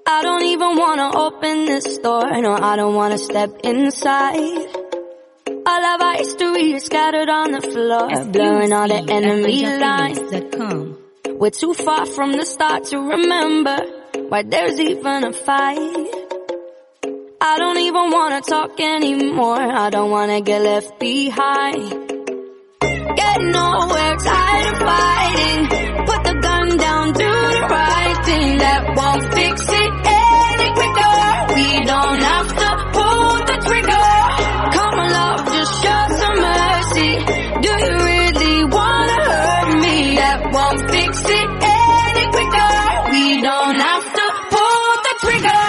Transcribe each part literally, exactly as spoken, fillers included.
I don't even wanna open this door. No, I don't wanna step inside. All of our history is scattered on the floor, blurring all the enemy lines. We're too far from the start to remember why there's even a fight. I don't even wanna talk anymore. I don't wanna get left behind. Get nowhere, tired of fighting. Put the gun down, do the right thing. That won't fix it any quicker. We don't have to pull the trigger. Come on, love, just show some mercy. Do you really wanna hurt me? That won't fix it any quicker. We don't have to pull the trigger.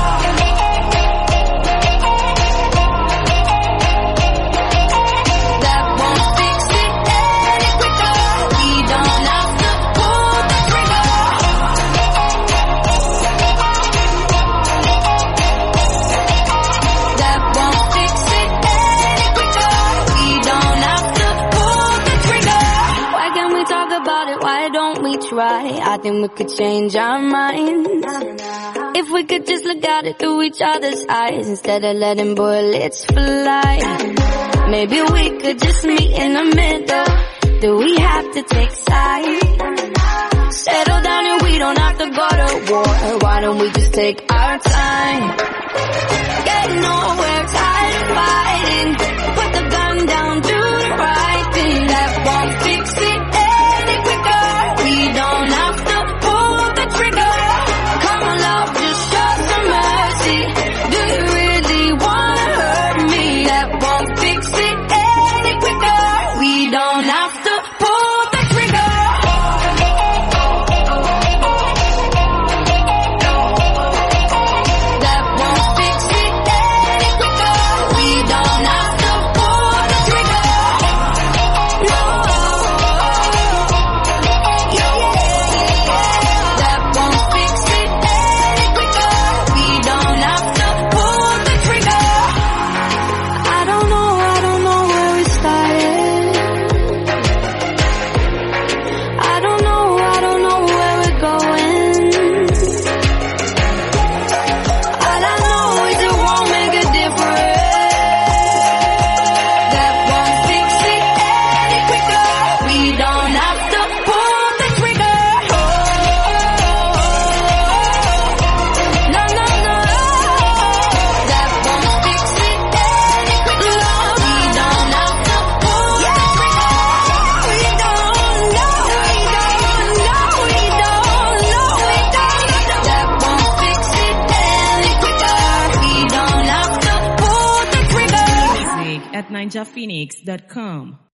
I think we could change our minds if we could just look at it through each other's eyes instead of letting bullets fly. Maybe we could just meet in the middle. Do we have to take sides? Settle down and we don't have to go to war. Why don't we just take our time? Get nowhere, tired of fighting. Put the gun down, do the right thing. That won't fix it any quicker. We don't have to pull the trigger. Come on, love, just show some mercy. Do you really wanna hurt me? That won't fix it any quicker. We don't have to pull the trigger. That won't fix it any quicker. We don't have to pull the trigger. No. at ninja phoenix dot com.